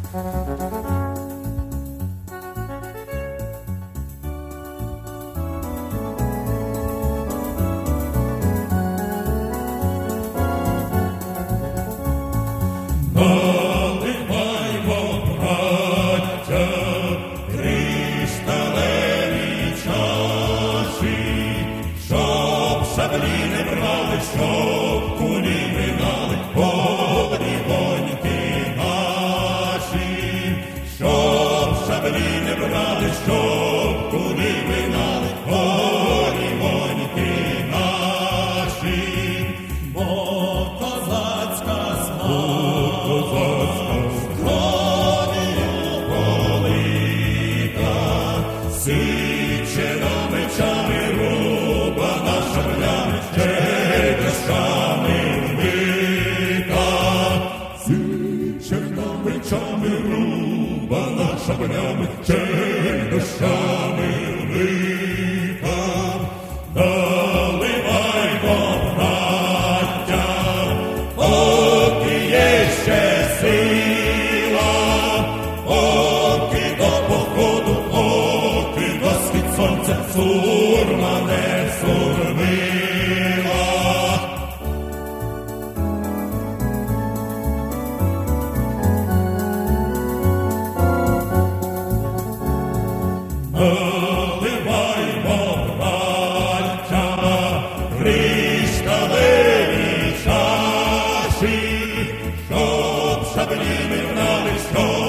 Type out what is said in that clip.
Наливаймо, браття, кришталеві чаші, щоб шаблі не брали, щоб кулі минали, огоньки наші, щоб шаблі не брали, щоб кулі минали, огоньки наші, бо козацька січена мечами, рубана шаблями, чередашами вбита. Січена мечами, рубана шаблями, чередашами вбита. Наливаймо, браття, поки є ще сила, поки до походу, поки до схід сонця сурма не сурмила. Наливаймо, браття, кришталеві чаші, щоб шаблі не гнали, щоб